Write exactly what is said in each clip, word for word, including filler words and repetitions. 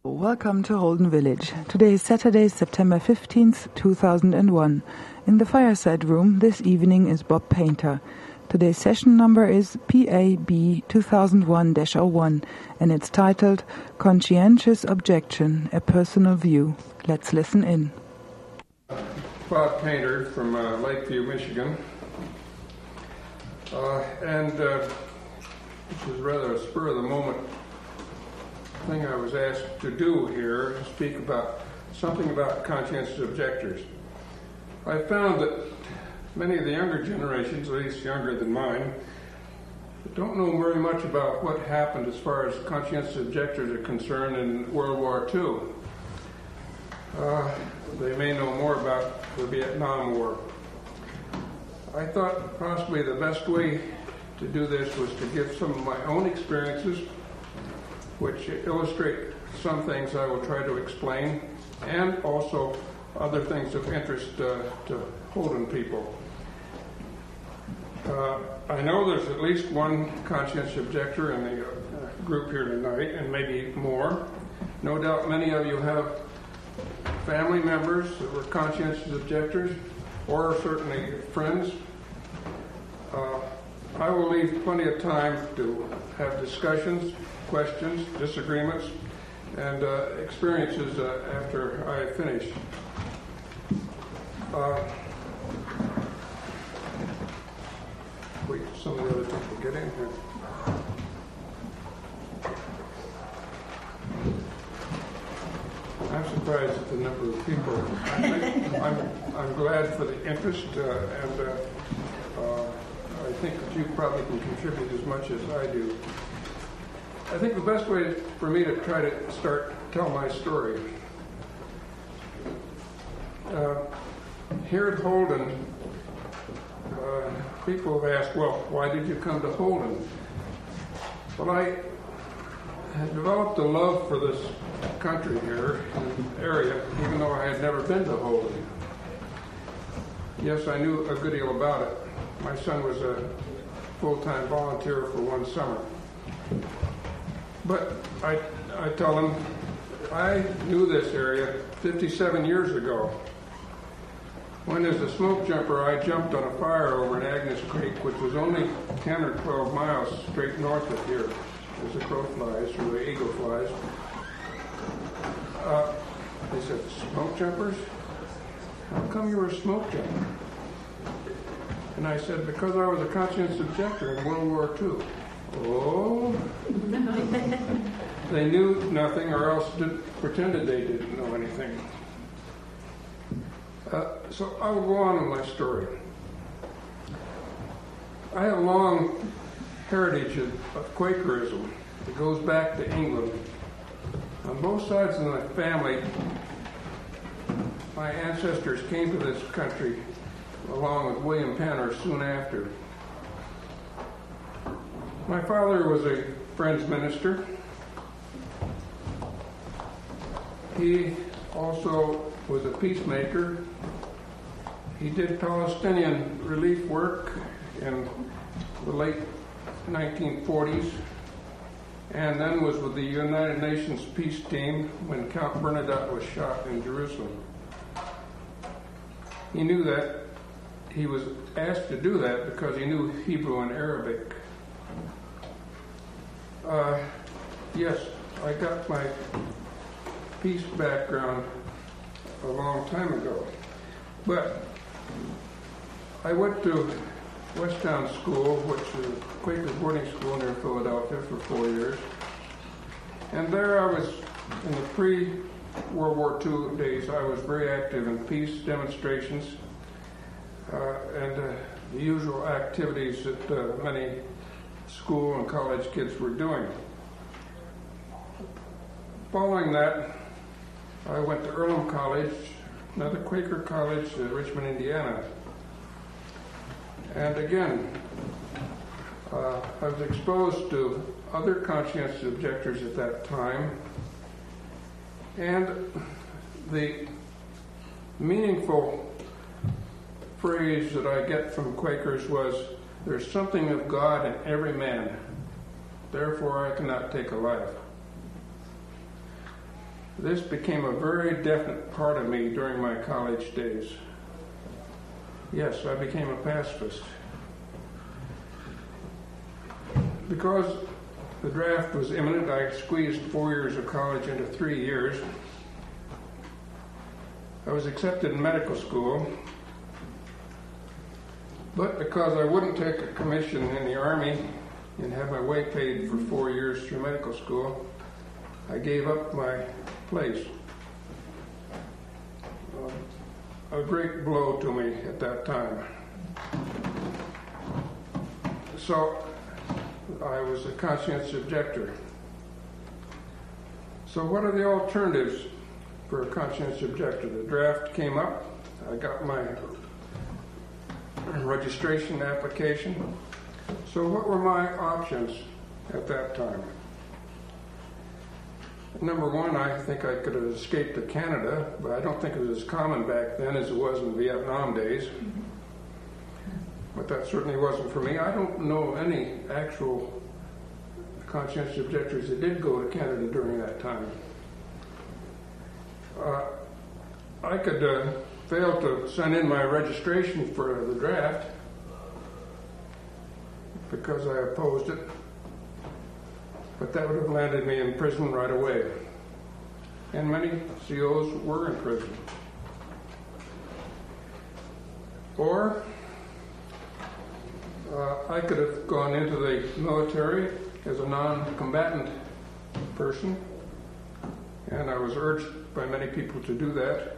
Welcome to Holden Village. Today is Saturday, September fifteenth, two thousand one. In the fireside room this evening is Bob Painter. Today's session number is P A B two thousand one dash oh one and it's titled Conscientious Objection, A Personal View. Let's listen in. Bob Painter from uh, Lakeview, Michigan. Uh, and uh, this is rather a spur of the moment thing I was asked to do here, to speak about something about conscientious objectors. I found that many of the younger generations, at least younger than mine, don't know very much about what happened as far as conscientious objectors are concerned in World War Two. Uh, they may know more about the Vietnam War. I thought possibly the best way to do this was to give some of my own experiences, which illustrate some things I will try to explain, and also other things of interest uh, to Holden people. Uh, I know there's at least one conscientious objector in the uh, group here tonight, and maybe more. No doubt many of you have family members that were conscientious objectors, or certainly friends. Uh, I will leave plenty of time to have discussions, questions, disagreements, and uh, experiences uh, after I finish. Uh, wait, some of the other people get in here. I'm surprised at the number of people. I'm, I'm, I'm glad for the interest, uh, and uh, uh, I think that you probably can contribute as much as I do. I think the best way for me to try to start tell my story. Uh, here at Holden, uh, people have asked, well, why did you come to Holden? Well, I had developed a love for this country here, area, even though I had never been to Holden. Yes, I knew a good deal about it. My son was a full-time volunteer for one summer. But I, I tell them, I knew this area fifty-seven years ago, when as a smoke jumper I jumped on a fire over in Agnes Creek, which was only ten or twelve miles straight north of here, as the crow flies, or the eagle flies. Uh, they said, smoke jumpers? How come you were a smoke jumper? And I said, because I was a conscientious objector in World War Two. Oh, they knew nothing, or else did, pretended they didn't know anything. Uh, so I will go on with my story. I have a long heritage of, of Quakerism. It goes back to England. On both sides of my family, my ancestors came to this country along with William Penn, or soon after. My father was a Friends minister. He also was a peacemaker. He did Palestinian relief work in the late nineteen forties, and then was with the United Nations peace team when Count Bernadotte was shot in Jerusalem. He knew that. He was asked to do that because he knew Hebrew and Arabic. Uh, yes, I got my peace background a long time ago. But I went to Westtown School, which is a Quaker boarding school near Philadelphia, for four years. And there I was, in the pre-World War Two days, I was very active in peace demonstrations uh, and uh, the usual activities that uh, many school and college kids were doing. Following that, I went to Earlham College, another Quaker college in Richmond, Indiana. And again, uh, I was exposed to other conscientious objectors at that time, and the meaningful phrase that I get from Quakers was, there's something of God in every man, therefore I cannot take a life. This became a very definite part of me during my college days. Yes, I became a pacifist. Because the draft was imminent, I squeezed four years of college into three years. I was accepted in medical school, but because I wouldn't take a commission in the Army and have my way paid for four years through medical school, I gave up my place. Uh, a great blow to me at that time. So I was a conscientious objector. So what are the alternatives for a conscientious objector? The draft came up. I got my registration application. So what were my options at that time? Number one, I think I could have escaped to Canada, but I don't think it was as common back then as it was in Vietnam days. But that certainly wasn't for me. I don't know any actual conscientious objectors that did go to Canada during that time. Uh, I could uh, fail to send in my registration for the draft because I opposed it, but that would have landed me in prison right away. And many C Os were in prison. Or uh, I could have gone into the military as a non-combatant person, and I was urged by many people to do that.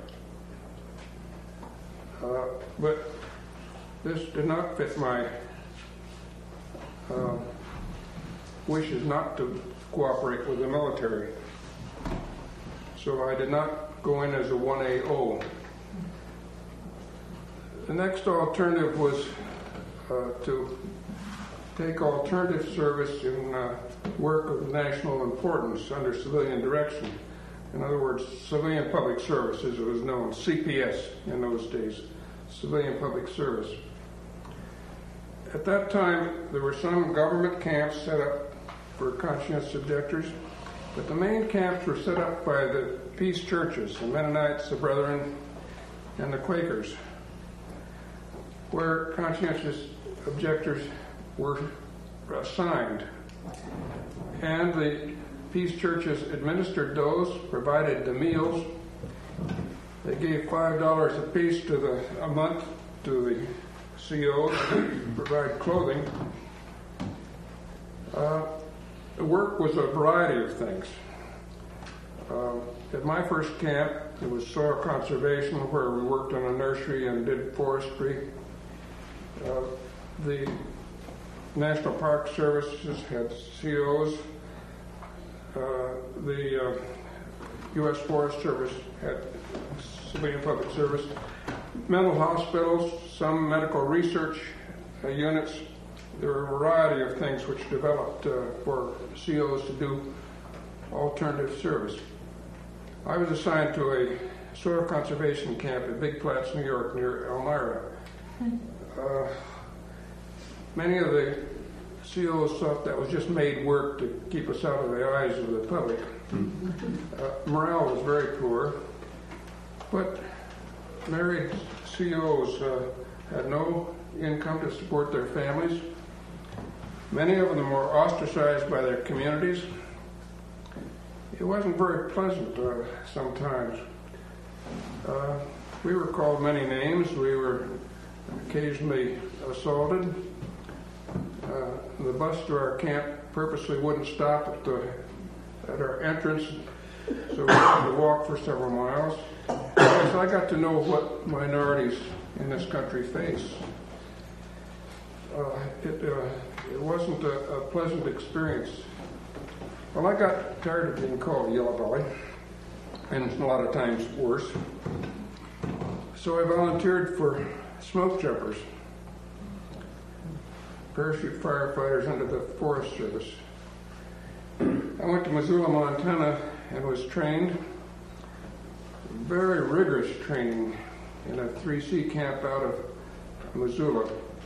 Uh, but this did not fit my uh, wishes not to cooperate with the military. So I did not go in as a one A O. The next alternative was uh, to take alternative service in uh, work of national importance under civilian direction. In other words, civilian public service, as it was known, C P S in those days, civilian public service. At that time, there were some government camps set up for conscientious objectors, but the main camps were set up by the peace churches, the Mennonites, the Brethren, and the Quakers, where conscientious objectors were assigned. And the peace churches administered those, provided the meals. They gave five dollars a piece to the a month to the C Os to provide clothing. Uh, the work was a variety of things. Uh, at my first camp, it was soil conservation, where we worked on a nursery and did forestry. Uh, the National Park Services had C Os. Uh, the uh, U S Forest Service had civilian public service. Mental hospitals, some medical research uh, units. There were a variety of things which developed uh, for C Os to do alternative service. I was assigned to a soil conservation camp at Big Flats, New York, near Elmira. Uh, many of the C Os thought that was just made work to keep us out of the eyes of the public. Uh, morale was very poor, but married C Os uh, had no income to support their families. Many of them were ostracized by their communities. It wasn't very pleasant uh, sometimes. Uh, we were called many names. We were occasionally assaulted. Uh, the bus to our camp purposely wouldn't stop at the at our entrance, so we had to walk for several miles. So I got to know what minorities in this country face. Uh, it, uh, it wasn't a, a pleasant experience. Well, I got tired of being called Yellow Belly, and a lot of times worse. So I volunteered for smoke jumpers, parachute firefighters under the Forest Service. I went to Missoula, Montana, and was trained, very rigorous training, in a three C camp out of Missoula.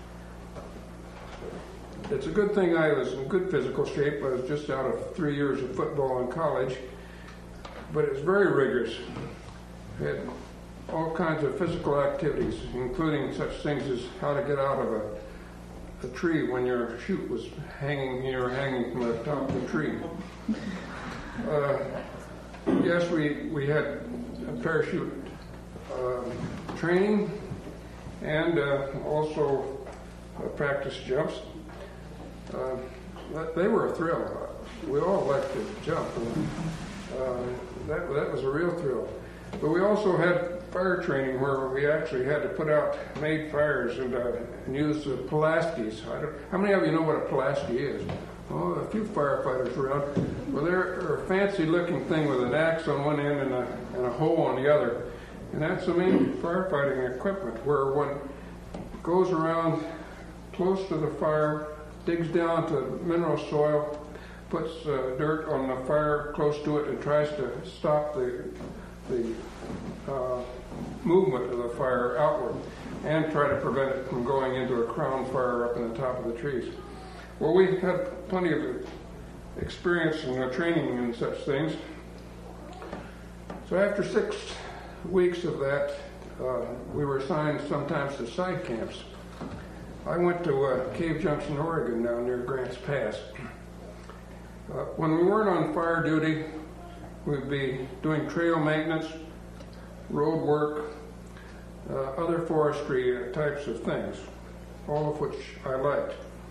It's a good thing I was in good physical shape. I was just out of three years of football in college. but it's very rigorous. It had all kinds of physical activities, including such things as how to get out of a, a tree when your chute was hanging, you were hanging from the top of the tree. Uh, yes, we, we had parachute uh, training and uh, also uh, practice jumps. Uh, they were a thrill. We all liked to jump. And, uh, that, that was a real thrill. But we also had fire training where we actually had to put out made fires and, uh, and use uh, Pulaskis. I don't, how many of you know what a Pulaski is? Oh, a few firefighters around. Well, they're a fancy-looking thing with an axe on one end and a, and a hoe on the other. And that's the main firefighting equipment, where one goes around close to the fire, digs down to mineral soil, puts uh, dirt on the fire close to it, and tries to stop the the uh, movement of the fire outward, and try to prevent it from going into a crown fire up in the top of the trees. Well, we had plenty of experience and uh, training in such things. So after six weeks of that, uh, we were assigned sometimes to side camps. I went to uh, Cave Junction, Oregon, down near Grants Pass. Uh, when we weren't on fire duty, we'd be doing trail maintenance, road work, uh, other forestry uh, types of things, all of which I liked.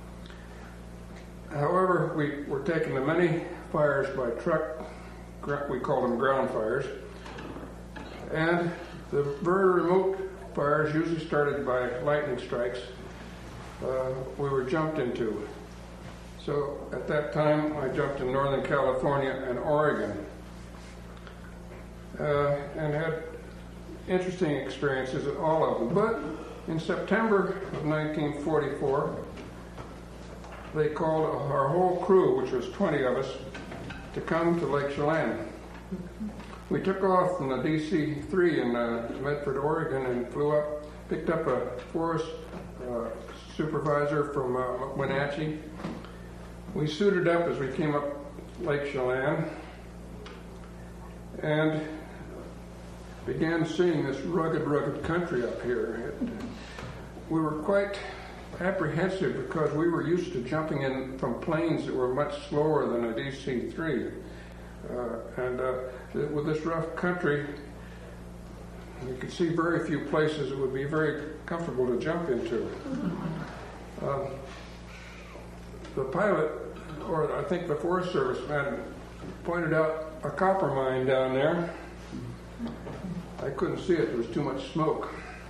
However, we were taken to many fires by truck, we call them ground fires, and the very remote fires, usually started by lightning strikes, uh, we were jumped into. So at that time, I jumped in Northern California and Oregon, uh, and had interesting experiences at all of them. But in September of nineteen forty-four, they called our whole crew, which was twenty of us, to come to Lake Chelan. We took off from the D C three in uh, Medford, Oregon, and flew up, picked up a forest uh, supervisor from uh, Wenatchee. We suited up as we came up Lake Chelan and began seeing this rugged, rugged country up here. It, we were quite apprehensive because we were used to jumping in from planes that were much slower than a D C three. Uh, and uh, with this rough country, you could see very few places it would be very comfortable to jump into. Um, the pilot, or I think the Forest Service man, pointed out a copper mine down there. I couldn't see it, there was too much smoke.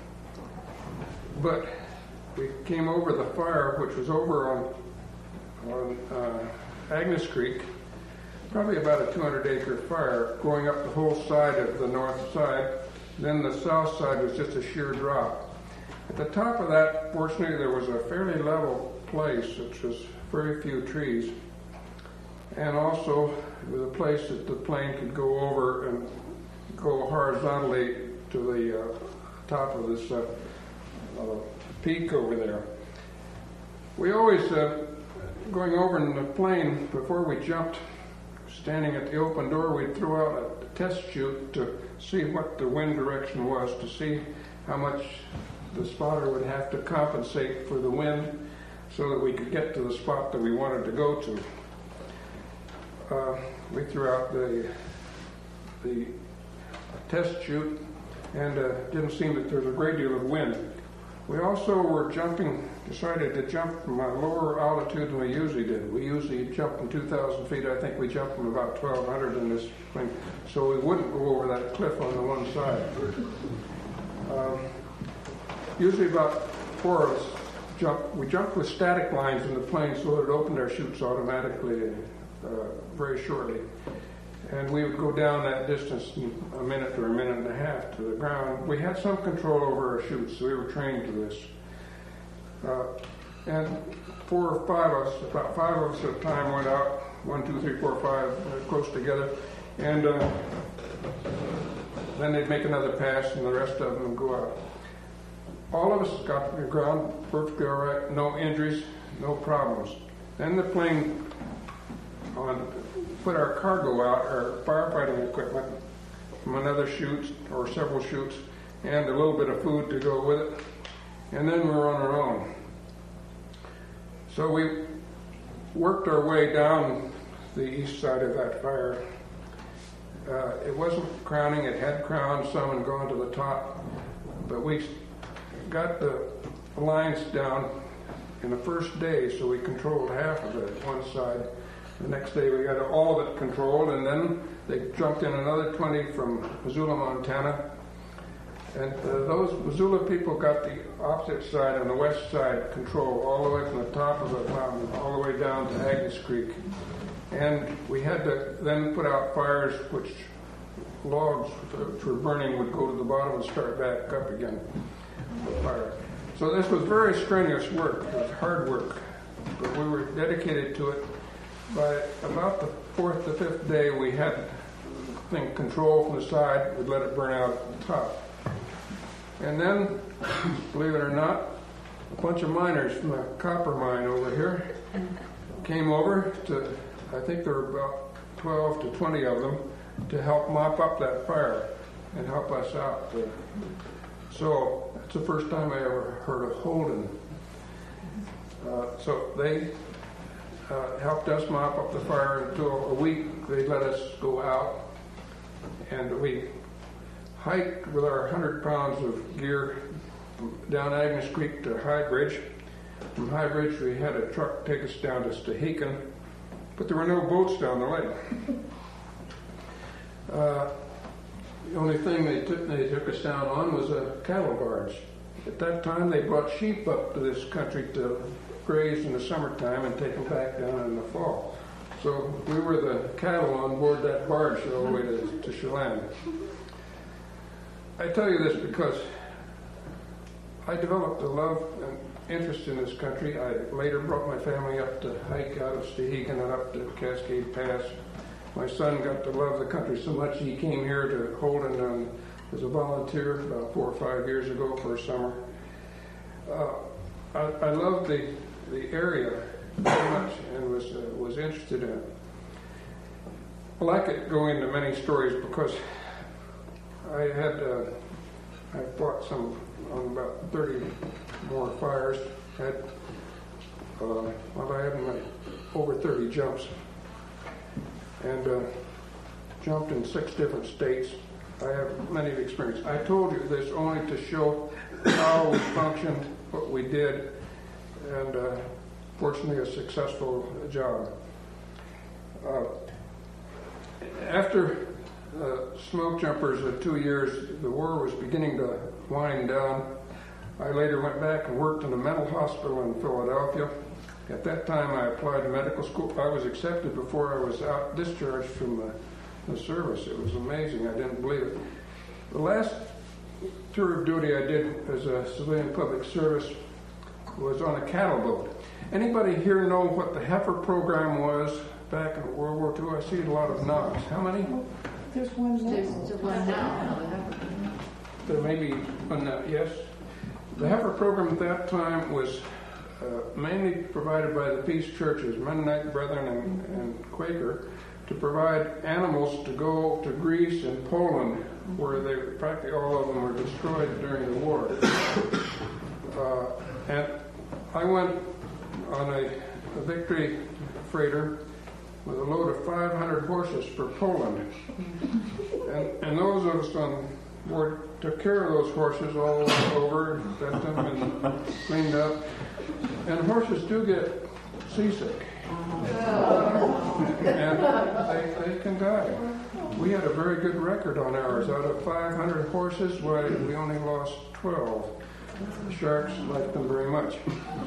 But we came over the fire, which was over on, on uh, Agnes Creek, probably about a two hundred acre fire, going up the whole side of the north side. Then the south side was just a sheer drop. At the top of that, fortunately, there was a fairly level place, which was very few trees. And also, it was a place that the plane could go over and go horizontally to the uh, top of this uh, uh, peak over there. We always, uh, going over in the plane, before we jumped, standing at the open door, we'd throw out a test chute to see what the wind direction was, to see how much the spotter would have to compensate for the wind so that we could get to the spot that we wanted to go to. Uh, we threw out the the test chute, and uh, didn't seem that there was a great deal of wind. We also were jumping, decided to jump from a lower altitude than we usually did. We usually jump from two thousand feet. I think we jumped from about twelve hundred in this thing, so we wouldn't go over that cliff on the one side. Um, usually about four of us jump. We jumped with static lines in the plane so that it opened our chutes automatically uh, very shortly. And we would go down that distance in a minute or a minute and a half to the ground. We had some control over our chutes, so we were trained to this. Uh, and four or five of us, about five of us at a time, went out, one, two, three, four, five, uh, close together. And uh, then they'd make another pass, and the rest of them would go out. All of us got to the ground perfectly all right, no injuries, no problems. Then the plane on put our cargo out, our firefighting equipment, from another chute or several chutes, and a little bit of food to go with it. And then we were on our own. So we worked our way down the east side of that fire. Uh, it wasn't crowning, it had crowned some and gone to the top, but we got the lines down in the first day, so we controlled half of it one side. The next day we got all of it controlled, and then they jumped in another twenty from Missoula, Montana. And uh, those Missoula people got the opposite side, on the west side, control all the way from the top of the mountain all the way down to Agnes Creek. And we had to then put out fires, which logs which were burning would go to the bottom and start back up again. The fire. So this was very strenuous work. It was hard work, but we were dedicated to it. By about the fourth to fifth day, we had the thing controlled from the side. We'd let it burn out at the top. And then, believe it or not, a bunch of miners from a copper mine over here came over to, I think there were about twelve to twenty of them, to help mop up that fire and help us out. So that's the first time I ever heard of Holden. Uh, so they uh, helped us mop up the fire until a week. They let us go out, and we hiked with our one hundred pounds of gear down Agnes Creek to High Bridge. From High Bridge, we had a truck take us down to Stehekin, but there were no boats down the lake. Uh, the only thing they took, they took us down on was a cattle barge. At that time, they brought sheep up to this country to graze in the summertime and take them back down in the fall. So we were the cattle on board that barge all the way to, to Chelan. I tell you this because I developed a love and interest in this country. I later brought my family up to hike out of Stehekin and up to Cascade Pass. My son got to love the country so much he came here to Holden um, as a volunteer about four or five years ago for a summer. Uh, I, I loved the the area very much and was uh, was interested in it. Well, I could go into many stories because I had uh, I fought some on about thirty more fires. Had uh, well, I had my, over thirty jumps and uh, jumped in six different states. I have many experience. I told you this only to show how we functioned, what we did, and uh, fortunately a successful job. Uh, after uh, smoke jumpers of two years, the war was beginning to wind down. I later went back and worked in a mental hospital in Philadelphia. At that time, I applied to medical school. I was accepted before I was out discharged from the, the service. It was amazing. I didn't believe it. The last tour of duty I did as a civilian public service was on a cattle boat. Anybody here know what the Heifer program was back in World War Two? I see a lot of nods. How many? There's one now. There's one now. There may be one now, yes. The Heifer program at that time was uh, mainly provided by the peace churches, Mennonite Brethren and, and Quaker, to provide animals to go to Greece and Poland, where they practically all of them were destroyed during the war. Uh, and I went on a, a Victory freighter with a load of five hundred horses for Poland. And, and those of us on board took care of those horses all over, fed them and cleaned up. And horses do get seasick. And they, they can die. We had a very good record on ours. Out of five hundred horses, well, we only lost twelve. The sharks liked them very much.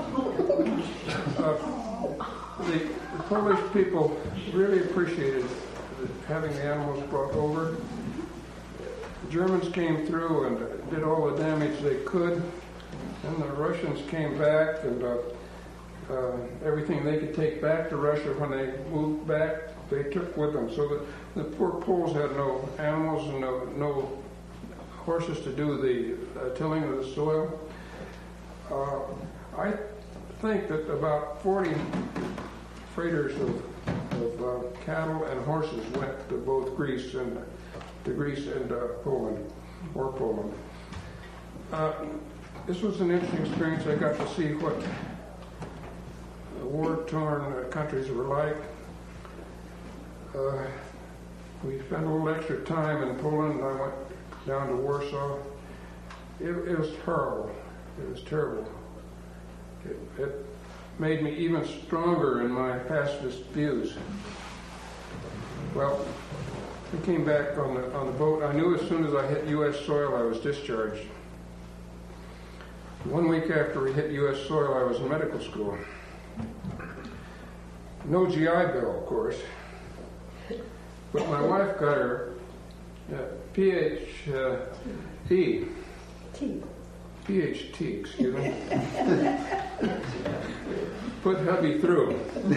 Uh, the, the Polish people really appreciated having the animals brought over. The Germans came through and did all the damage they could. And the Russians came back, and uh, uh, everything they could take back to Russia when they moved back, they took with them. So that the poor Poles had no animals and no, no horses to do the uh, tilling of the soil. Uh, I think that about forty freighters of, of uh, cattle and horses went to both Greece and to Greece and uh, Poland, or Poland. Uh, this was an interesting experience. I got to see what war-torn uh, countries were like. Uh, we spent a little extra time in Poland, and I went down to Warsaw. It, it was horrible. It was terrible. It, it made me even stronger in my pacifist views. Well, I came back on the on the boat. I knew as soon as I hit U S soil, I was discharged. One week after we hit U S soil, I was in medical school. No G I Bill, of course. But my wife got her uh, P H D. T. P H T, excuse me. Put hubby through.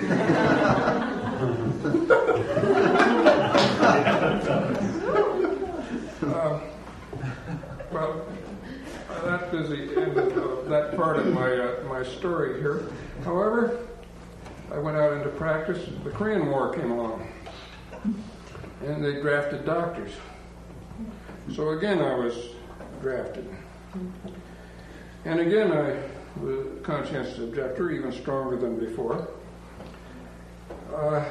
uh, well, that is the end of uh, that part of my uh, my story here. However, I went out into practice. The Korean War came along, and they drafted doctors. So again, I was drafted. And again, I was a conscientious objector, even stronger than before. Uh,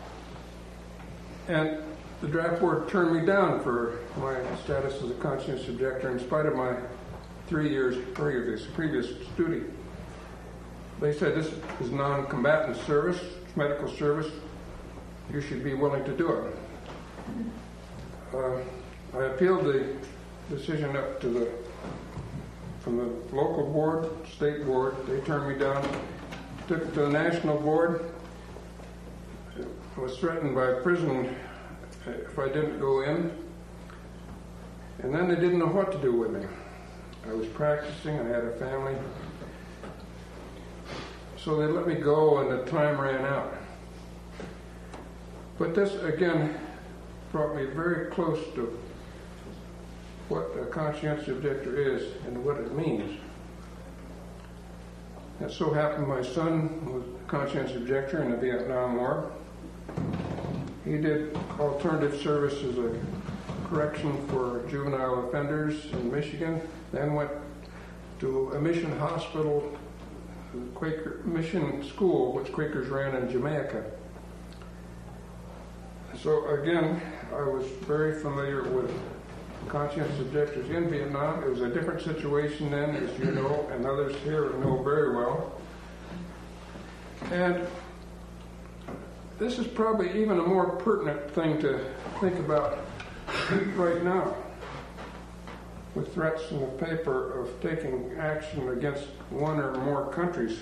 and the draft board turned me down for my status as a conscientious objector in spite of my three years previous, previous duty. They said, this is non-combatant service, it's medical service, you should be willing to do it. Uh, I appealed the decision up to the from the local board, state board. They turned me down. Took it to the national board. I was threatened by prison if I didn't go in. And then they didn't know what to do with me. I was practicing, I had a family. So they let me go and the time ran out. But this, again, brought me very close to what a conscientious objector is and what it means. It so happened my son was a conscientious objector in the Vietnam War. He did alternative service as a correction for juvenile offenders in Michigan, then went to a mission hospital, Quaker mission school, which Quakers ran in Jamaica. So again, I was very familiar with conscientious objectors in Vietnam. It was a different situation then, as you know, and others here know very well. And this is probably even a more pertinent thing to think about right now, with threats in the paper of taking action against one or more countries.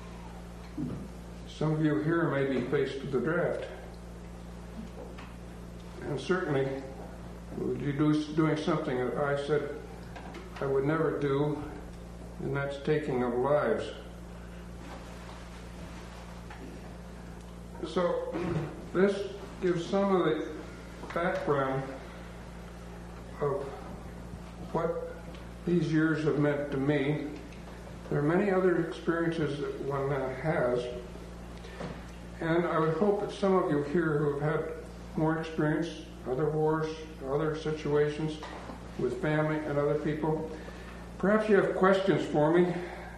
Some of you here may be faced with the draft. And certainly, would you do doing something that I said I would never do, and that's taking of lives. So this gives some of the background of what these years have meant to me. There are many other experiences that one has, and I would hope that some of you here who have had more experience, other wars, other situations with family and other people, perhaps you have questions for me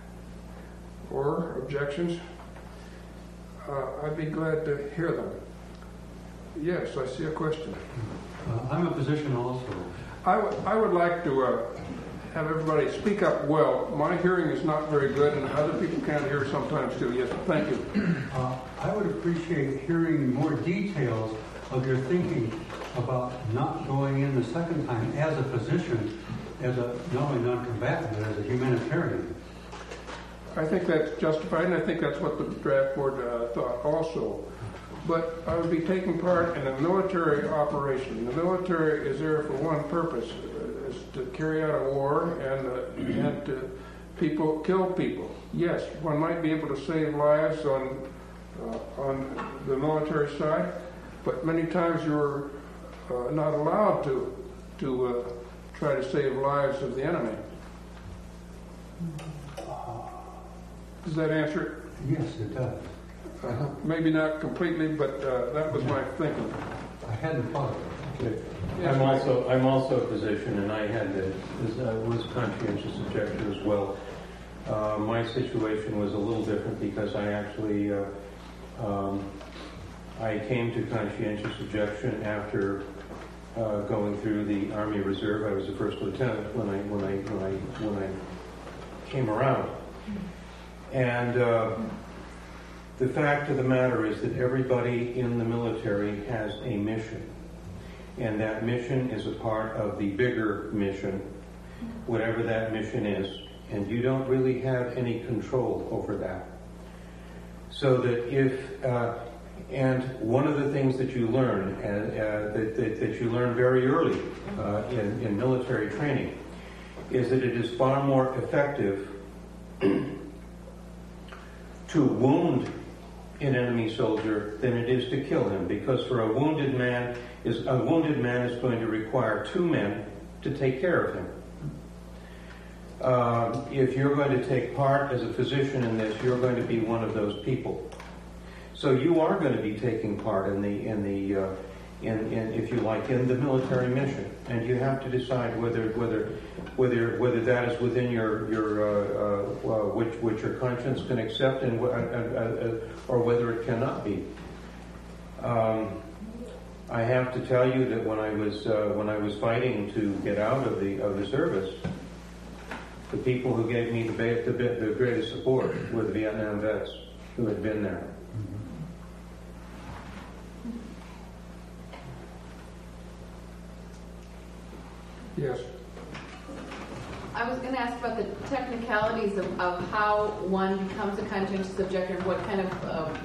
or objections. Uh, I'd be glad to hear them. Yes, I see a question. Uh, I'm a physician also. I, w- I would like to uh, have everybody speak up well. My hearing is not very good, and other people can't hear sometimes too. Yes, thank you. Uh, I would appreciate hearing more details of your thinking about not going in the second time as a physician, as a not only non-combatant, but as a humanitarian. I think that's justified, and I think that's what the draft board uh, thought also. But I would be taking part in a military operation. The military is there for one purpose, uh, is to carry out a war and, uh, and to people kill people. Yes, one might be able to save lives on uh, on the military side, but many times you're uh, not allowed to to uh, try to save lives of the enemy. Does that answer it? Yes, it does. Uh, maybe not completely, but uh, that was my thinking. I hadn't thought of it. Okay. Yes, I'm Mike. also I'm also a physician, and I had to, was, uh, was conscientious objector as well. Uh, my situation was a little different because I actually uh, um, I came to conscientious objection after uh, going through the Army Reserve. I was a first lieutenant when I when I when I when I came around, and uh, the fact of the matter is that everybody in the military has a mission, and that mission is a part of the bigger mission, whatever that mission is. And you don't really have any control over that. So that if, uh, and one of the things that you learn, uh, uh, that, that, that you learn very early uh, in, in military training, is that it is far more effective to wound an enemy soldier than it is to kill him, because for a wounded man is a wounded man is going to require two men to take care of him. Uh, if you're going to take part as a physician in this, you're going to be one of those people. So you are going to be taking part in the in the uh, in, in if you like in the military mission, and you have to decide whether whether whether whether that is within your your uh, uh, uh, which which your conscience can accept, and uh, uh, uh, or whether it cannot be. Um, I have to tell you that when I was uh, when I was fighting to get out of the of the service, the people who gave me the, the, the greatest support were the Vietnam vets who had been there. Yes. I was going to ask about the technicalities of, of how one becomes a conscientious objector and what kind of um,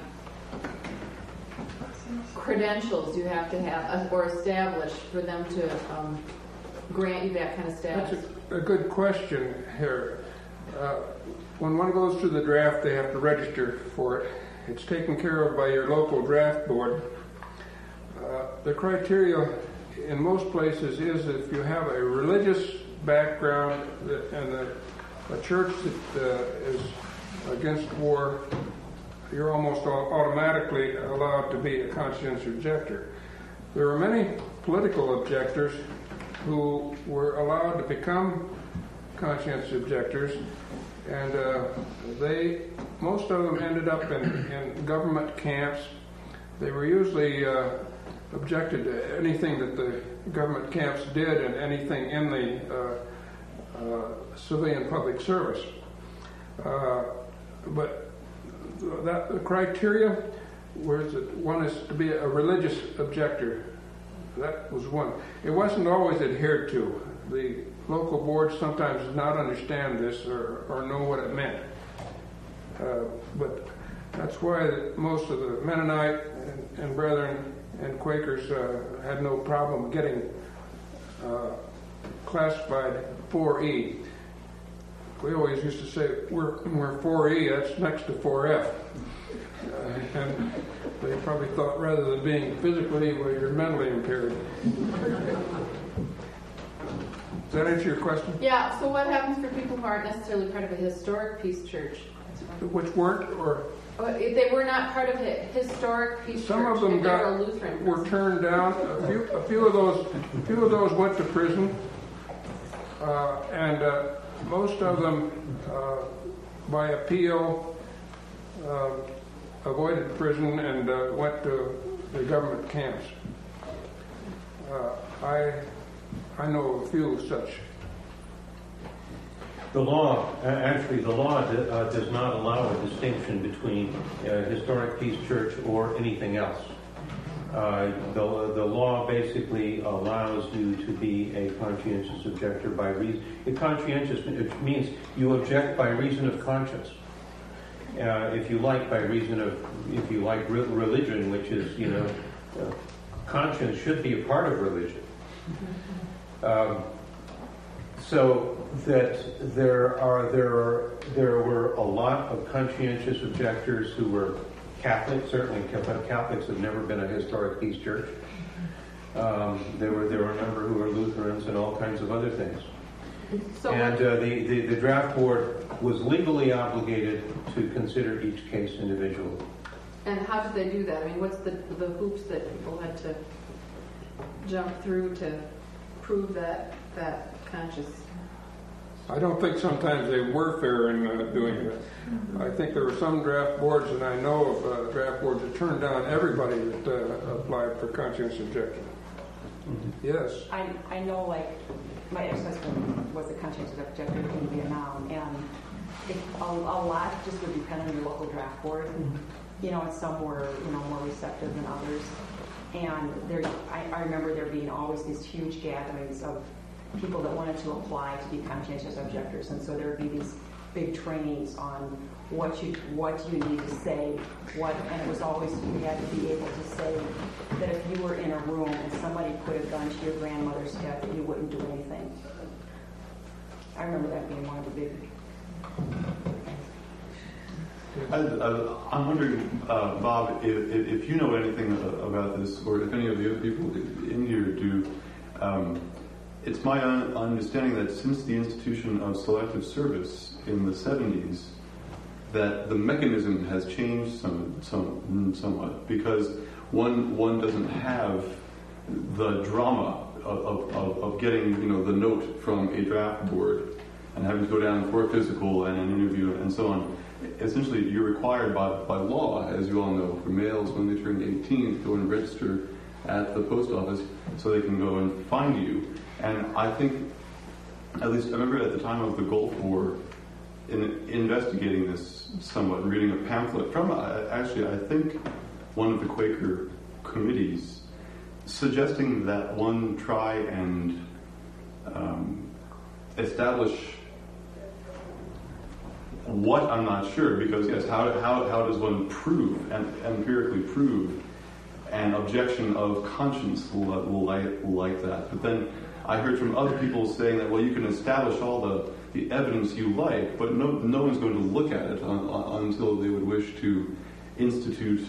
credentials you have to have uh, or establish for them to um, grant you that kind of status. That's a, a good question here. Uh, when one goes through the draft, they have to register for it. It's taken care of by your local draft board. Uh, the criteria in most places is that if you have a religious background that, and a, a church that uh, is against war, you're almost automatically allowed to be a conscientious objector. There are many political objectors who were allowed to become conscientious objectors, and uh, they, most of them ended up in, in government camps. They were usually uh, objected to anything that the government camps did and anything in the uh, uh, civilian public service. Uh, but that the criteria was that one is to be a religious objector. That was one. It wasn't always adhered to. The local board sometimes did not understand this or, or know what it meant. Uh, but that's why most of the Mennonite and, and Brethren and Quakers uh, had no problem getting uh, classified four E. We always used to say, we're, we're four E, that's next to four F. Uh, and they probably thought rather than being physically, well, you're mentally impaired. Does that answer your question? Yeah, so what happens for people who aren't necessarily part of a historic peace church? Which weren't, or? If they were not part of a historic peace Some church, of them if they got, were a Lutheran were person. turned down. A few, a few of those, a few of those went to prison, uh, and uh, most of them, uh, by appeal, uh, avoided prison and uh, went to the government camps. Uh, I, I know of a few such. The law, actually, the law uh, does not allow a distinction between uh, historic peace church or anything else. Uh, the, the law basically allows you to be a conscientious objector by reason. Conscientious it means you object by reason of conscience. Uh, if you like, by reason of, if you like re- religion, which is, you know, uh, conscience should be a part of religion. Um, so that there are there are there were a lot of conscientious objectors who were Catholic. Certainly, Catholics have never been a historic peace church. Um, there were there were a number who were Lutherans and all kinds of other things. So and uh, the, the the draft board was legally obligated to consider each case individually. And how did they do that? I mean, what's the, the hoops that people had to jump through to prove that, that conscious? I don't think sometimes they were fair in uh, doing it. I think there were some draft boards, and I know of uh, draft boards that turned down everybody that uh, applied for conscientious objection. Mm-hmm. Yes. I, I know, like, my ex-husband was a conscientious objector in Vietnam, and it, a, a lot just would depend on your local draft board. Mm-hmm. You know, and some were, you know, more receptive than others. And there, I, I remember there being always these huge gatherings of people that wanted to apply to be conscientious objectors, and so there would be these big trainings on what you what you need to say, what, and it was always you had to be able to say that if you were in a room and somebody put a gun to your grandmother's head, that you wouldn't do anything. I remember that being one of the big. I, I, I'm wondering, uh, Bob, if, if you know anything about this, or if any of the other people in here do. Um, it's my un- understanding that since the institution of selective service in the seventies, that the mechanism has changed some, some, somewhat, because one one doesn't have the drama of, of, of getting, you know, the note from a draft board and having to go down for a physical and an interview and so on. Essentially, you're required by, by law, as you all know, for males when they turn eighteen to go and register at the post office so they can go and find you. And I think, at least I remember at the time of the Gulf War, in investigating this somewhat, reading a pamphlet from, uh, actually, I think, one of the Quaker committees, suggesting that one try and um, establish what, I'm not sure, because yes, how how how does one prove and empirically prove an objection of conscience like like that? But then I heard from other people saying that, well, you can establish all the, the evidence you like, but no no one's going to look at it on, on, until they would wish to institute,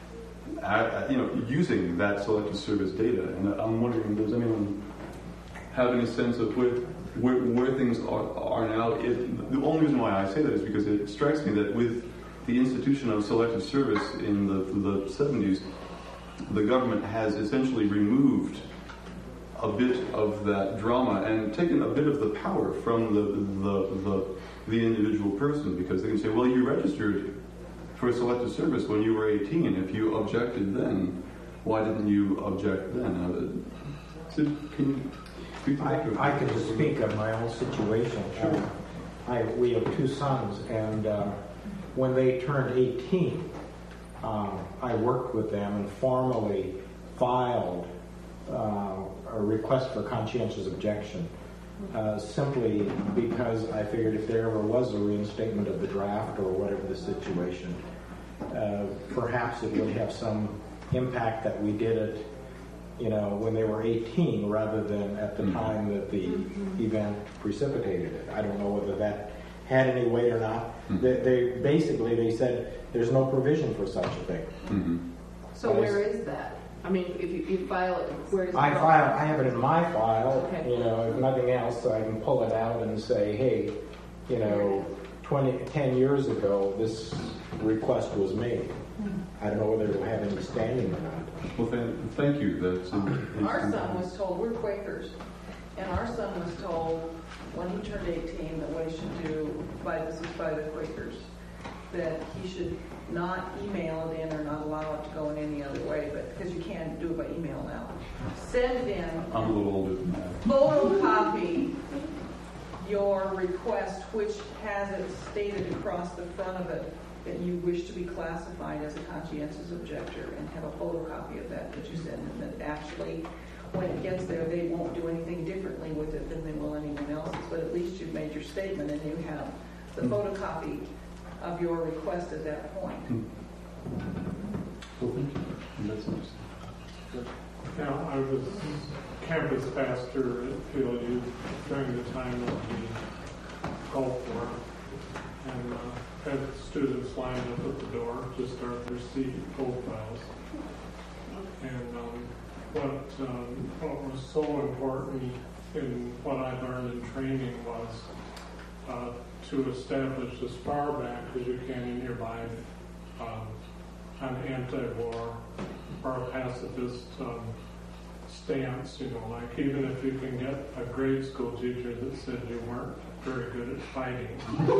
uh, you know, using that selective service data. And I'm wondering, does anyone have any sense of where Where, where things are, are now? It, the only reason why I say that is because it strikes me that with the institution of selective service in the, the seventies, the government has essentially removed a bit of that drama and taken a bit of the power from the the, the, the individual person, because they can say, well, you registered for selective service when you were eighteen. If you objected then, why didn't you object then? Uh, so can you... I, I can just speak of my own situation. Sure. Uh, I, we have two sons, and uh, when they turned eighteen, um, I worked with them and formally filed uh, a request for conscientious objection, uh, simply because I figured if there ever was a reinstatement of the draft or whatever the situation, uh, perhaps it would have some impact that we did it, you know, when they were eighteen rather than at the mm-hmm. time that the mm-hmm. event precipitated it. I don't know whether that had any weight or not. Mm-hmm. They, they basically, they said there's no provision for such a thing. Mm-hmm. So As, where is that? I mean, if you, you file it, where does it I go? file, I have it in my file, okay. You know, if nothing else, so I can pull it out and say, hey, you know, twenty, ten years ago, this request was made. I don't know whether it will have any standing or not. Well, thank, thank you. That's an, our son was told, we're Quakers, and our son was told when he turned eighteen that what he should do, by this is by the Quakers, that he should not email it in or not allow it to go in any other way, but because you can't do it by email now. Send in. I'm a little older than that. Photocopy your request, which has it stated across the front of it that you wish to be classified as a conscientious objector, and have a photocopy of that that you send, and that actually, when it gets there, they won't do anything differently with it than they will anyone else's, but at least you've made your statement and you have the mm. photocopy of your request at that point. Mm. Well, thank you. That's nice. Now, I was campus pastor at P L U during the time of the Gulf War, and uh, had students lined up at the door to start their C profiles. And um, what um, what was so important in what I learned in training was uh, to establish as far back as you can in your life um, an anti-war or a pacifist um, stance, you know, like even if you can get a grade school teacher that said you weren't very good at fighting.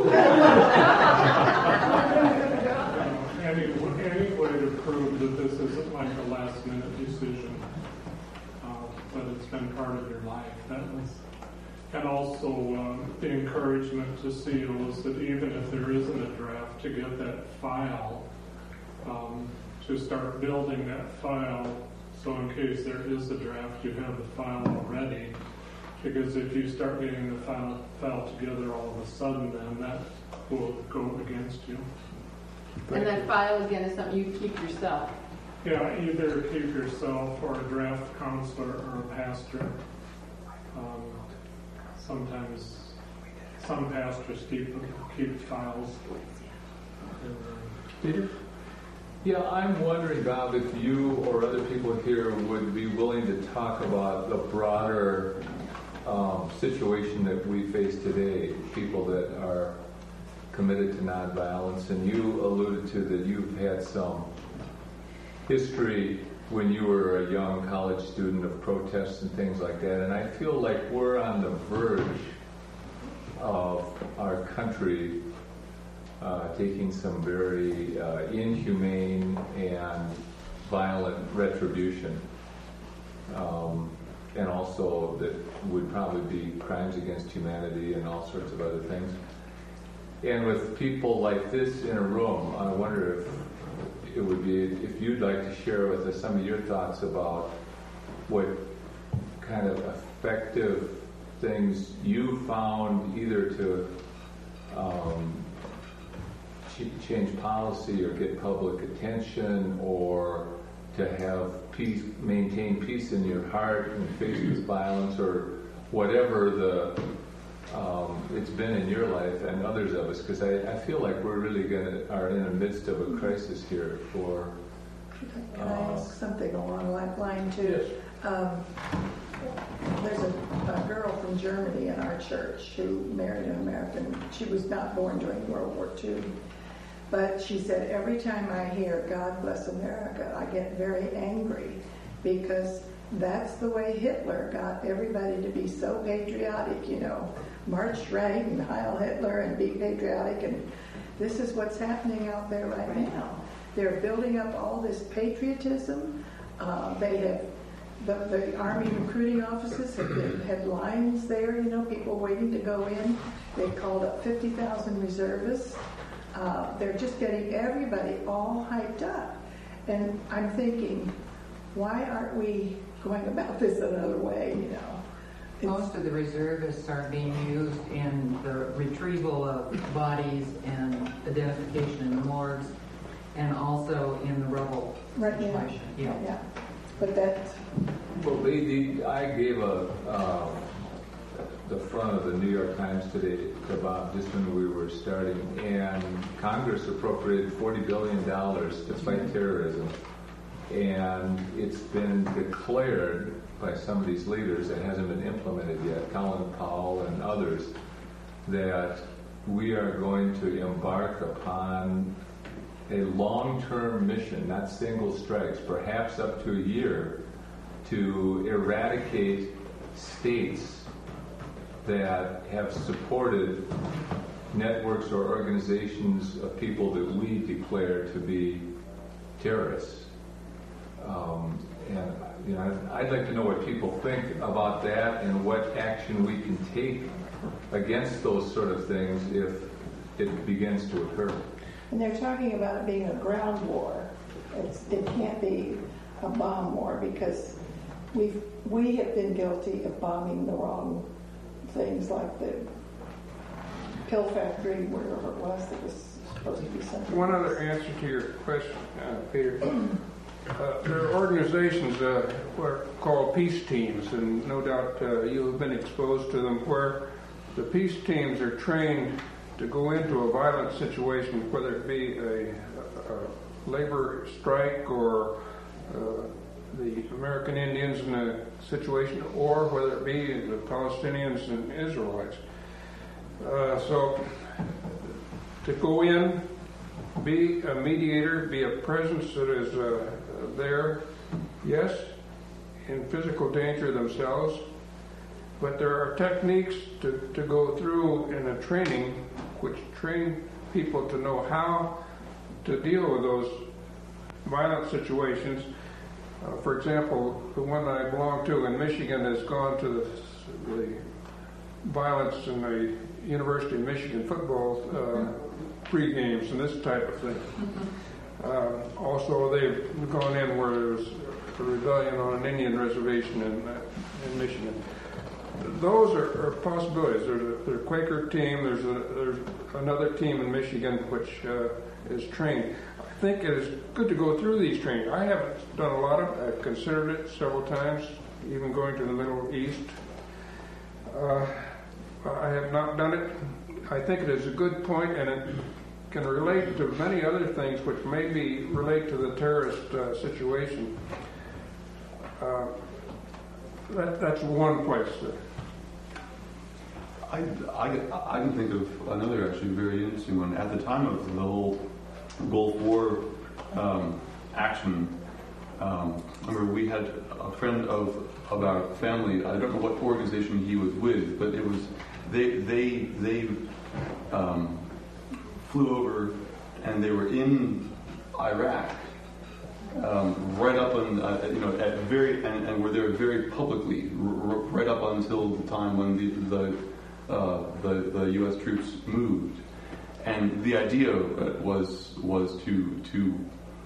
uh, any, any way to prove that this isn't like a last minute decision, uh, but it's been part of your life. That was, and also um, the encouragement to C Os that even if there isn't a draft, to get that file, um, to start building that file, so in case there is a draft, you have the file already. Because if you start getting the file, file together all of a sudden, then that will go against you. And that file, again, is something you keep yourself. Yeah, either keep yourself or a draft counselor or a pastor. Um, sometimes some pastors keep keep files. Peter? Yeah, I'm wondering, Bob, if you or other people here would be willing to talk about the broader um, situation that we face today, people that are committed to nonviolence, and you alluded to that you've had some history when you were a young college student of protests and things like that, and I feel like we're on the verge of our country uh, taking some very uh, inhumane and violent retribution, um, and also that would probably be crimes against humanity and all sorts of other things. And with people like this in a room, I wonder if it would be, if you'd like to share with us some of your thoughts about what kind of effective things you found either to um, ch- change policy or get public attention, or to have peace, maintain peace in your heart in face with violence, or whatever the um, it's been in your life and others of us, because I, I feel like we're really gonna are in the midst of a crisis here for. Can I uh, ask something along that line too? Yes. Um, there's a, a girl from Germany in our church who married an American. She was not born during World War Two. But she said, every time I hear God bless America, I get very angry, because that's the way Hitler got everybody to be so patriotic, you know. March right and Heil Hitler and be patriotic, and this is what's happening out there right now. They're building up all this patriotism. Uh, they have The, the Army recruiting offices have been, had lines there, you know, people waiting to go in. They called up fifty thousand reservists. Uh, they're just getting everybody all hyped up. And I'm thinking, why aren't we going about this another way, you know? It's, most of the reservists are being used in the retrieval of bodies and identification in the morgues, and also in the rubble right, situation. Yeah, Yeah. yeah. But that... Well, the, the, I gave a uh, the front of the New York Times today to Bob just when we were starting, and Congress appropriated forty billion dollars to fight terrorism, and it's been declared by some of these leaders, it hasn't been implemented yet, Colin Powell and others, that we are going to embark upon a long-term mission, not single strikes, perhaps up to a year, to eradicate states that have supported networks or organizations of people that we declare to be terrorists. Um, and you know, I'd, I'd like to know what people think about that and what action we can take against those sort of things if it begins to occur. And they're talking about it being a ground war. It's, it can't be a bomb war, because we've we have been guilty of bombing the wrong things, like the pill factory, wherever it was, that was supposed to be something. One other answer to your question, uh, Peter. Uh, there are organizations uh, were called peace teams, and no doubt uh, you have been exposed to them, where the peace teams are trained to go into a violent situation, whether it be a, a labor strike or uh, the American Indians in a situation, or whether it be the Palestinians and Israelites. Uh, so to go in be a mediator, be a presence that is uh, there, yes, in physical danger themselves, but there are techniques to, to go through in a training which train people to know how to deal with those violent situations. Uh, for example, the one that I belong to in Michigan has gone to the, the violence in the University of Michigan football uh, pre-games and this type of thing. Uh, also, they've gone in where there was a rebellion on an Indian reservation in, uh, in Michigan. Those are, are possibilities. There's a, there's a Quaker team. There's a, there's another team in Michigan which uh, is trained. I think it is good to go through these trainings. I haven't done a lot of it. I've considered it several times, even going to the Middle East. Uh, I have not done it. I think it is a good point, and it can relate to many other things which maybe relate to the terrorist uh, situation. Uh, that, that's one place. I, I, I can think of another actually very interesting one. At the time of the whole Gulf War um, action, um, I remember we had a friend of, of our family, I don't know what organization he was with, but it was, they, they, they um, flew over and they were in Iraq. Um, right up on, uh, you know, at very, and, and were there very publicly, r- right up until the time when the the, uh, the the U S troops moved, and the idea was was to to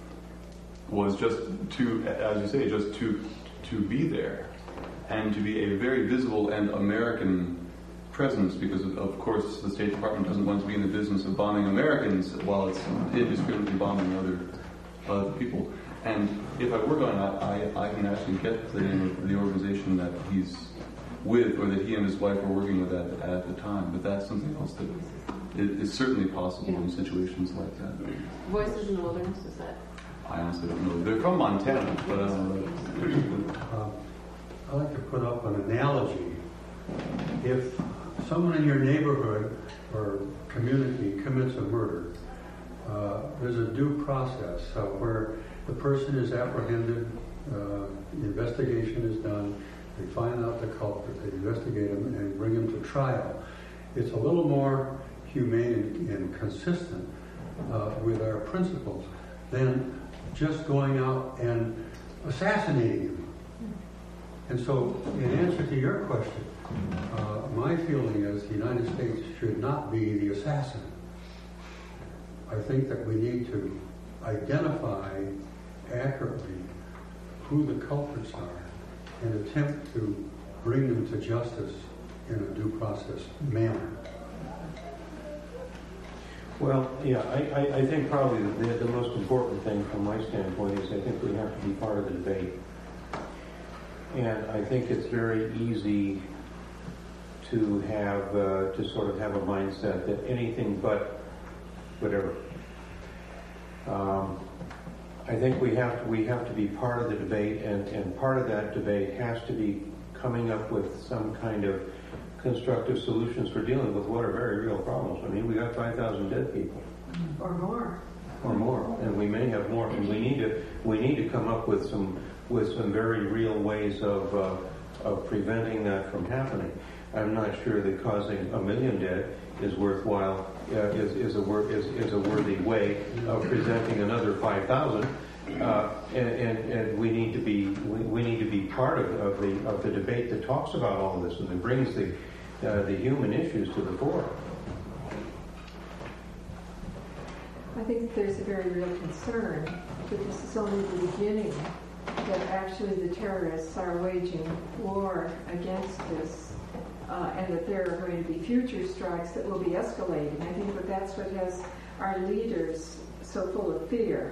was just to, as you say, just to to be there, and to be a very visible and American presence, because of, of course the State Department doesn't want to be in the business of bombing Americans while it's indiscriminately bombing other other people. And if I work on it, I, I can actually get the name of the organization that he's with, or that he and his wife were working with at, at the time. But that's something else that is certainly possible yeah. in situations like that. Voices in the Wilderness, is that? I honestly don't know. They're from Montana, but I don't know. Uh, I like to put up an analogy. If someone in your neighborhood or community commits a murder, uh, there's a due process uh, where the person is apprehended, uh, the investigation is done, they find out the culprit, they investigate him and bring him to trial. It's a little more humane and, and consistent uh, with our principles than just going out and assassinating him. And so, in answer to your question, uh, my feeling is the United States should not be the assassin. I think that we need to identify accurately who the culprits are and attempt to bring them to justice in a due process manner. Well, yeah, I, I, I think probably the, the most important thing from my standpoint is I think we have to be part of the debate. And I think it's very easy to have, uh, to sort of have a mindset that anything but whatever. Um, I think we have to, we have to be part of the debate, and, and part of that debate has to be coming up with some kind of constructive solutions for dealing with what are very real problems. I mean, we got five thousand dead people, or more, or more, and we may have more. And we need to we need to come up with some with some very real ways of uh, of preventing that from happening. I'm not sure that causing a million dead is worthwhile, uh, is, is, a wor- is, is a worthy way of presenting another five thousand. Uh, and, and, and we need to be we, we need to be part of, of the of the debate that talks about all of this and that brings the uh, the human issues to the fore. I think that there's a very real concern that this is only the beginning, that actually the terrorists are waging war against this. Uh, and that there are going to be future strikes that will be escalating. I think that that's what has our leaders so full of fear.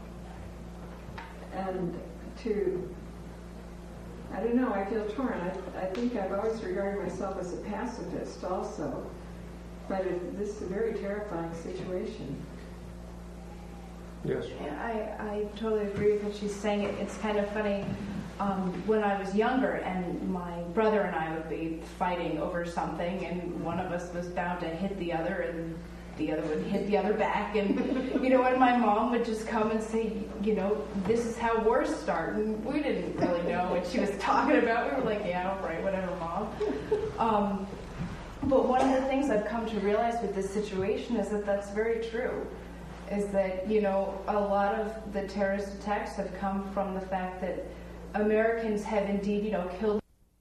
And to, I don't know, I feel torn. I, I think I've always regarded myself as a pacifist also. But it, this is a very terrifying situation. Yes. Yeah, I, I totally agree with what she's saying. It, it's kind of funny. Um, when I was younger, and my brother and I would be fighting over something, and one of us was bound to hit the other, and the other would hit the other back, and you know, and my mom would just come and say, you know, this is how wars start, and we didn't really know what she was talking about. We were like, yeah, all right, whatever, Mom. Um, but one of the things I've come to realize with this situation is that that's very true. Is that, you know, a lot of the terrorist attacks have come from the fact that Americans have indeed, you know, killed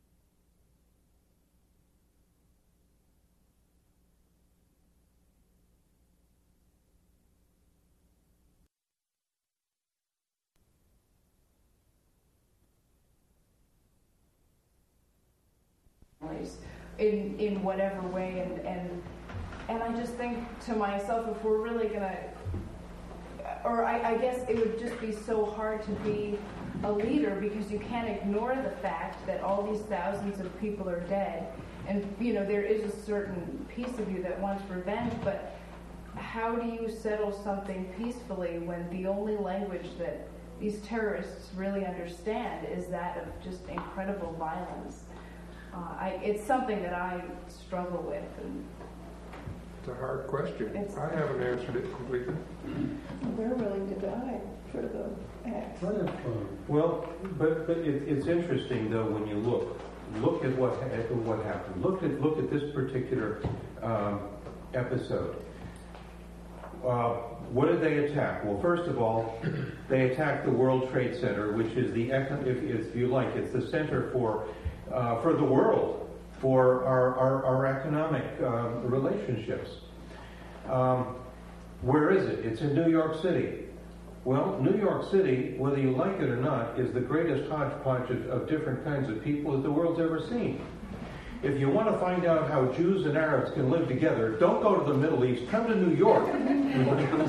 in in whatever way, and and and I just think to myself, if we're really gonna, or I, I guess it would just be so hard to be a leader, because you can't ignore the fact that all these thousands of people are dead, and you know, there is a certain piece of you that wants revenge, but how do you settle something peacefully when the only language that these terrorists really understand is that of just incredible violence? Uh, I, it's something that I struggle with. And it's a hard question. I haven't answered it completely. They're willing to die for the act. Well, but but it, it's interesting though when you look look at what at what happened. Look at look at this particular um, episode. Uh, what did they attack? Well, first of all, they attacked the World Trade Center, which is the if, if you like, it's the center for. Uh, for the world, for our, our, our economic uh, relationships. Um, where is it? It's in New York City. Well, New York City, whether you like it or not, is the greatest hodgepodge of, of different kinds of people that the world's ever seen. If you want to find out how Jews and Arabs can live together, don't go to the Middle East, come to New York. and,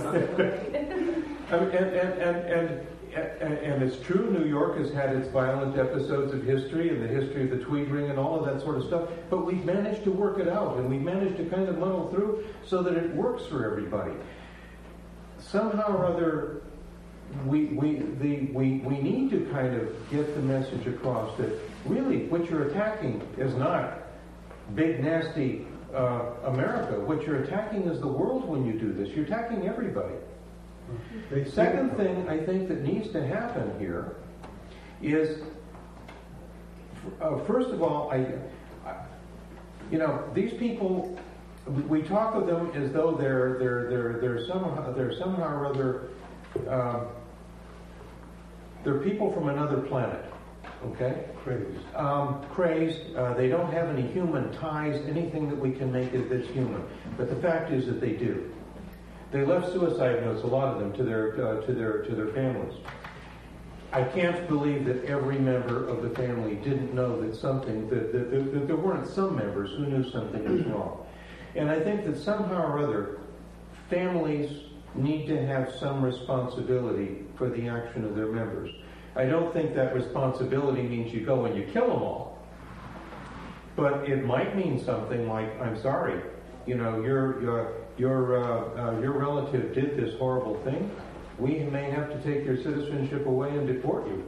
and, and, and And it's true, New York has had its violent episodes of history and the history of the Tweed Ring and all of that sort of stuff, but we've managed to work it out, and we've managed to kind of muddle through so that it works for everybody. Somehow or other, we we the we, we need to kind of get the message across that really what you're attacking is not big, nasty uh, America. What you're attacking is the world when you do this. You're attacking everybody. The second thing I think that needs to happen here is, uh, first of all, I, I, you know, these people, we talk of them as though they're they're they're they're somehow they're somehow or other uh, they're people from another planet. Okay, crazed. Um, crazed. Uh, they don't have any human ties, anything that we can make it that's human. But the fact is that they do. They left suicide notes, a lot of them, to their uh, to their to their families. I can't believe that every member of the family didn't know that something that, that, that, that there weren't some members who knew something was wrong. And I think that somehow or other, families need to have some responsibility for the action of their members. I don't think that responsibility means you go and you kill them all, but it might mean something like, I'm sorry, you know, you're. you're Your uh, uh, your relative did this horrible thing. We may have to take your citizenship away and deport you.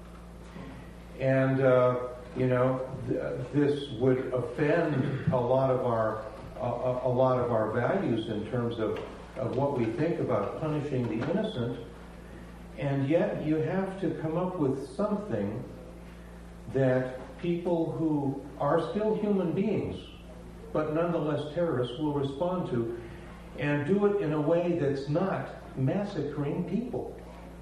And uh, you know, th- this would offend a lot of our uh, a lot of our values in terms of, of what we think about punishing the innocent. And yet, you have to come up with something that people who are still human beings, but nonetheless terrorists, will respond to. And do it in a way that's not massacring people.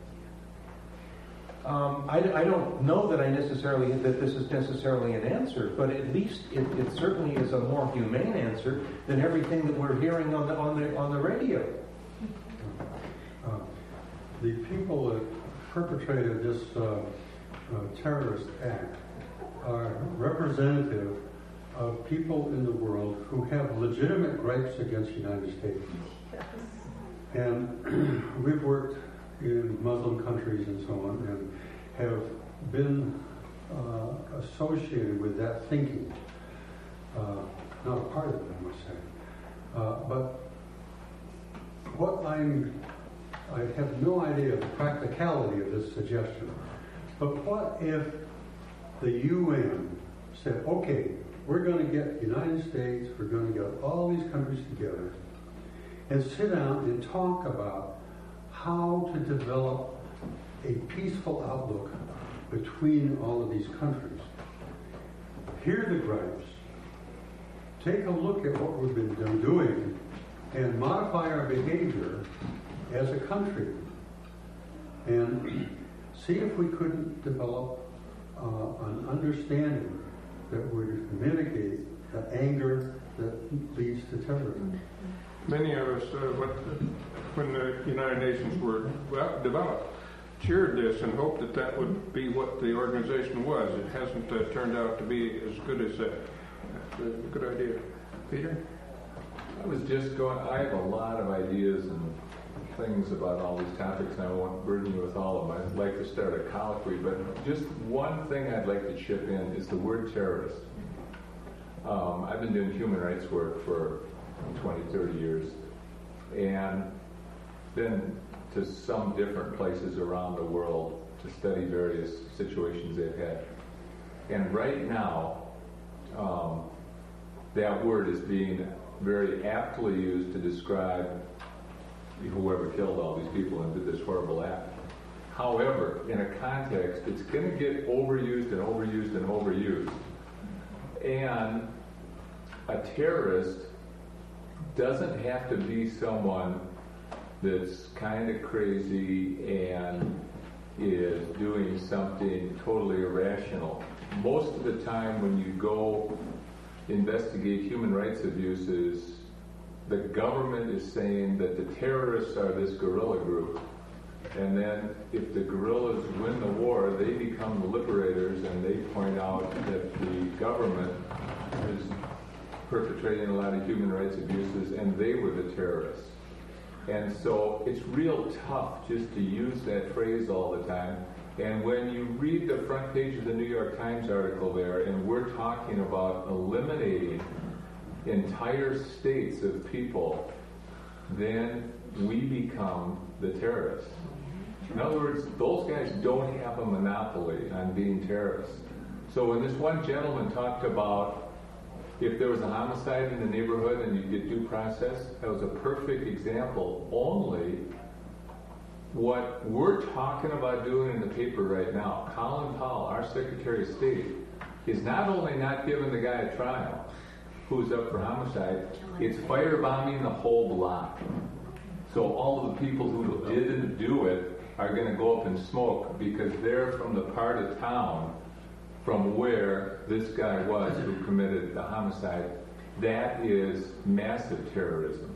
Um, I, I don't know that I necessarily that this is necessarily an answer, but at least it, it certainly is a more humane answer than everything that we're hearing on the on the on the radio. Uh, the people that perpetrated this uh, uh, terrorist act are representative of people in the world who have legitimate gripes against the United States. Yes. And we've worked in Muslim countries and so on, and have been uh, associated with that thinking. Uh, not a part of it, I must say. Uh, but what I'm, I have no idea of the practicality of this suggestion, but what if the U N said, okay, we're going to get the United States, we're going to get all these countries together, and sit down and talk about how to develop a peaceful outlook between all of these countries. Hear the gripes. Take a look at what we've been doing and modify our behavior as a country. And see if we couldn't develop uh, an understanding that would mitigate the anger that leads to terrorism. Many of us, uh, when the United Nations were well, developed, cheered this and hoped that that would be what the organization was. It hasn't uh, turned out to be as good as that. That's a good idea. Peter? I was just going, I have a lot of ideas and things about all these topics, and I won't burden you with all of them. I'd like to start a colloquy, but just one thing I'd like to chip in is the word terrorist. Um, I've been doing human rights work for twenty, thirty years, and been to some different places around the world to study various situations they've had. And right now, um, that word is being very aptly used to describe whoever killed all these people and did this horrible act. However, in a context, it's going to get overused and overused and overused. And a terrorist doesn't have to be someone that's kind of crazy and is doing something totally irrational. Most of the time when you go investigate human rights abuses, the government is saying that the terrorists are this guerrilla group. And then if the guerrillas win the war, they become the liberators, and they point out that the government is perpetrating a lot of human rights abuses, and they were the terrorists. And so it's real tough just to use that phrase all the time. And when you read the front page of the New York Times article there, and we're talking about eliminating entire states of people, then we become the terrorists. In other words, those guys don't have a monopoly on being terrorists. So when this one gentleman talked about if there was a homicide in the neighborhood and you get due process, that was a perfect example. Only what we're talking about doing in the paper right now, Colin Powell, our Secretary of State, is not only not giving the guy a trial who's up for homicide, it's firebombing the whole block. So all of the people who didn't do it are going to go up in smoke because they're from the part of town from where this guy was who committed the homicide. That is massive terrorism.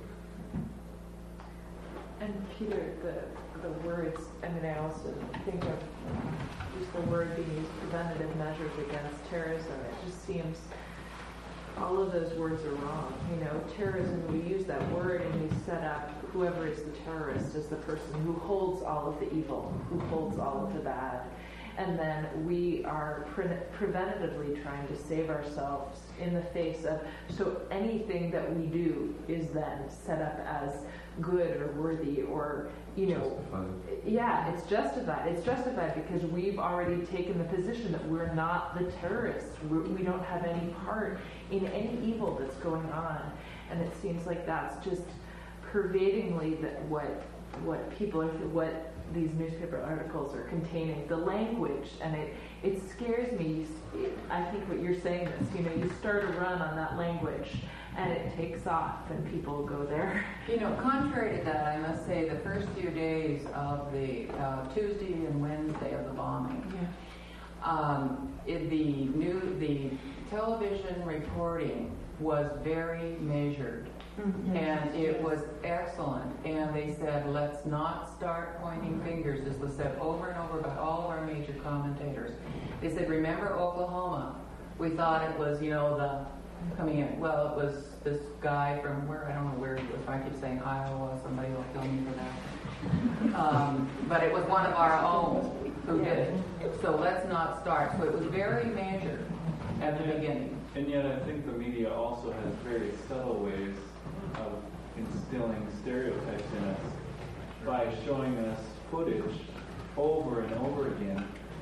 And Peter, the the words, I mean, I also think of just the word being used, preventative measures against terrorism. It just seems all of those words are wrong. You know, terrorism, we use that word and we set up whoever is the terrorist as the person who holds all of the evil, who holds all of the bad. And then we are pre- preventatively trying to save ourselves in the face of, so anything that we do is then set up as good or worthy or, you know, justified. Yeah, it's justified. It's justified because we've already taken the position that we're not the terrorists. We're, we don't have any part in any evil that's going on. And it seems like that's just pervadingly that what what people are, what these newspaper articles are containing, the language, and it it scares me. It, I think what you're saying is, you know, you start a run on that language, and it takes off, and people go there. You know, contrary to that, I must say the first few days of the uh, Tuesday and Wednesday of the bombing, yeah. um, it, the new the television reporting was very measured. Mm-hmm. And it was excellent. And they said, let's not start pointing fingers. This was said over and over by all of our major commentators. They said, remember Oklahoma? We thought it was, you know, the coming in. Well, it was this guy from where, I don't know where he was. I keep saying Iowa. Somebody will kill me for that. Um, but it was one of our own who did it. So let's not start. So it was very measured at the beginning. And yet I think the media also has very subtle ways of instilling stereotypes in us by showing us footage over and over again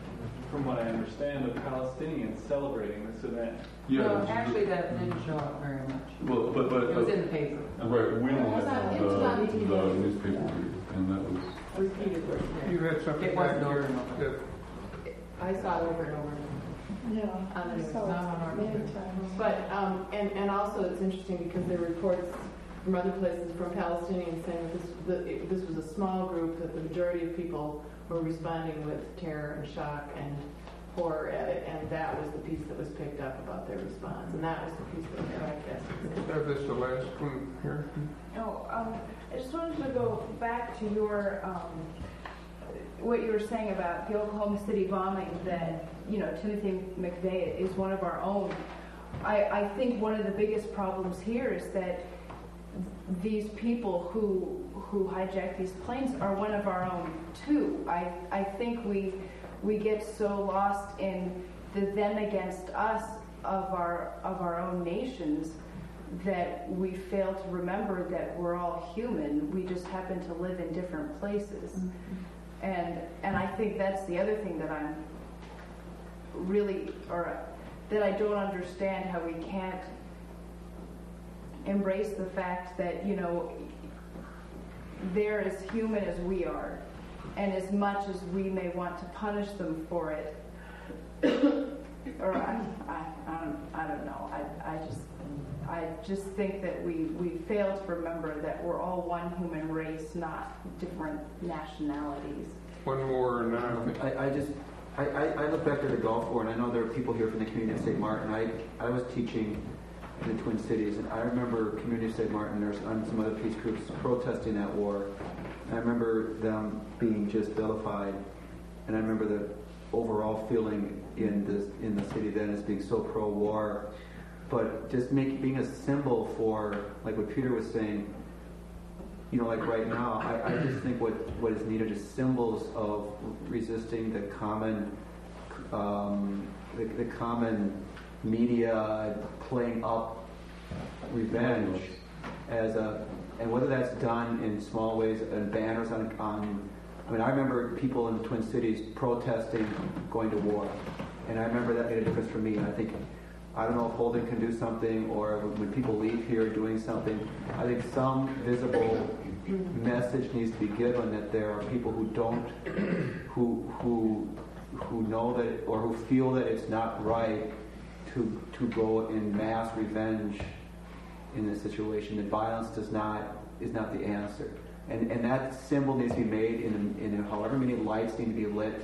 from what I understand, of Palestinians celebrating this event. Yeah, No, actually, that didn't show up very much. Well, but, but It was in the paper. Right, we only It's had on- the, it's on T V. the newspaper, and that was. You had something It back wasn't here over. that I saw it over and over. Yeah, On the I news, saw not on our it many paper. times. But, um, and, and also it's interesting because there are reports from other places from Palestinians saying that this, the, it, this was a small group, that the majority of people were responding with terror and shock and horror at it, and that was the piece that was picked up about their response, and that was the piece that I guess. have this the last one here. No, um, I just wanted to go back to your, um, what you were saying about the Oklahoma City bombing, that, you know, Timothy McVeigh is one of our own. I, I think one of the biggest problems here is that these people who who hijack these planes are one of our own too. I I think we we get so lost in the them against us of our of our own nations that we fail to remember that we're all human. We just happen to live in different places. Mm-hmm. And and I think that's the other thing that I'm really, or that I don't understand, how we can't embrace the fact that, you know, they're as human as we are, and as much as we may want to punish them for it, or I, I, I don't, I don't know. I, I just, I just think that we, we fail to remember that we're all one human race, not different nationalities. One more, and then I think. I, I just, I, I, I look back to the Gulf War, and I know there are people here from the community of Saint Martin. I, I was teaching in the Twin Cities, and I remember community of Saint Martin, there's and some other peace groups protesting that war. And I remember them being just vilified, and I remember the overall feeling in this in the city then as being so pro-war, but just make, being a symbol for, like what Peter was saying, you know, like right now, I, I just think what, what is needed is symbols of resisting the common, um, the, the common media playing up revenge as a, and whether that's done in small ways and banners on, on, I mean, I remember people in the Twin Cities protesting going to war, and I remember that made a difference for me. And I think, I don't know if Holden can do something, or when people leave here doing something, I think some visible message needs to be given that there are people who don't, who who who know that, or who feel that it's not right to to go in mass revenge in this situation. That violence does not is not the answer, and and that symbol needs to be made in in however many lights need to be lit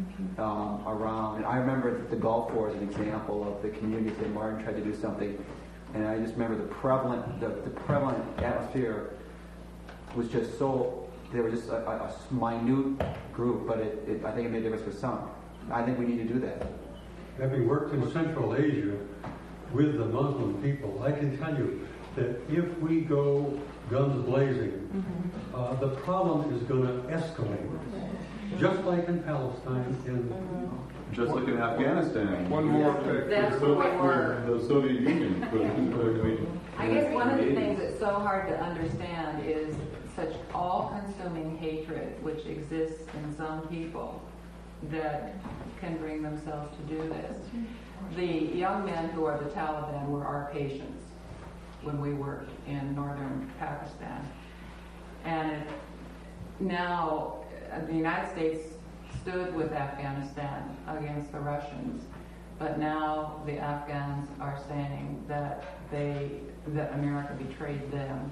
um, around. And I remember the Gulf War as an example of the community of Saint Martin tried to do something, and I just remember the prevalent the, the prevalent atmosphere was just so. They were just a, a, a minute group, but it, it, I think it made a difference for some. I think we need to do that. Having worked in Central Asia with the Muslim people, I can tell you that if we go guns blazing, mm-hmm. uh, the problem is going to escalate. Just like in Palestine. In, mm-hmm. Just like in Afghanistan. One more. That's so, where the Soviet Union. But, I, mean, I guess one of the things that's so hard to understand is such all-consuming hatred which exists in some people that can bring themselves to do this. The young men who are the Taliban were our patients when we worked in northern Pakistan. And now uh, the United States stood with Afghanistan against the Russians, but now the Afghans are saying that they that America betrayed them.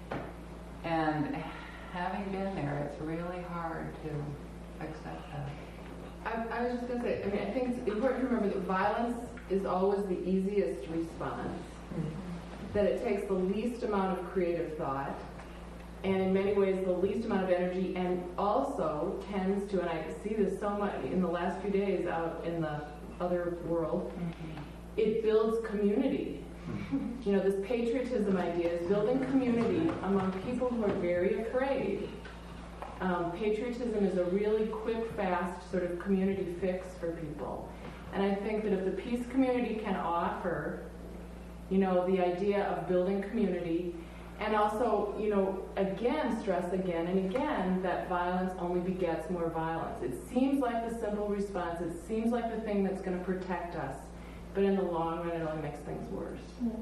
And having been there, it's really hard to accept that. I, I was just going to say, I mean, I think it's important to remember that violence is always the easiest response, mm-hmm. that it takes the least amount of creative thought, and in many ways the least amount of energy, and also tends to, and I see this so much in the last few days out in the other world, mm-hmm. it builds community. You know, this patriotism idea is building community among people who are very afraid. Um, patriotism is a really quick, fast sort of community fix for people. And I think that if the peace community can offer, you know, the idea of building community And also, you know, again, stress again and again that violence only begets more violence. It seems like the simple response, it seems like the thing that's going to protect us, but in the long run it only makes things worse.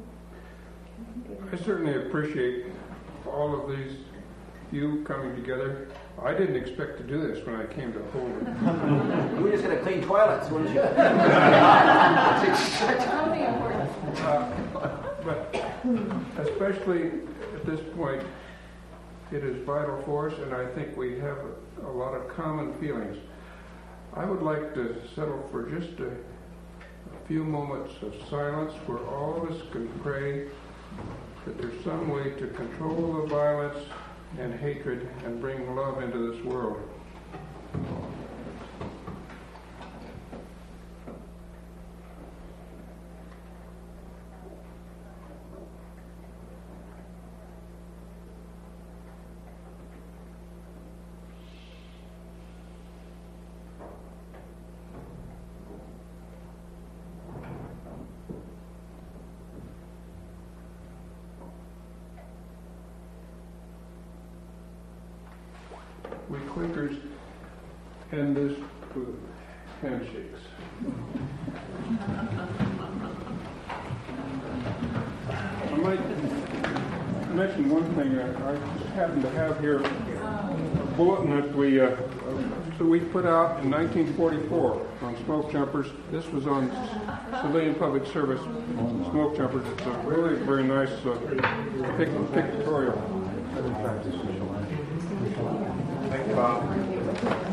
I certainly appreciate all of these, you coming together. I didn't expect to do this when I came to Holden. You were just going to clean toilets, weren't you? Something important. Uh, but especially at this point, it is vital for us, and I think we have a, a lot of common feelings. I would like to settle for just a, a few moments of silence where all of us can pray that there's some way to control the violence and hatred and bring love into this world. We Quakers end this with handshakes. I might mention one thing. I just happen to have here a bulletin that we uh, so we put out in nineteen forty-four on smoke jumpers. This was on civilian public service smoke jumpers. It's a really very nice uh, pic- pictorial. Thank you, Bob.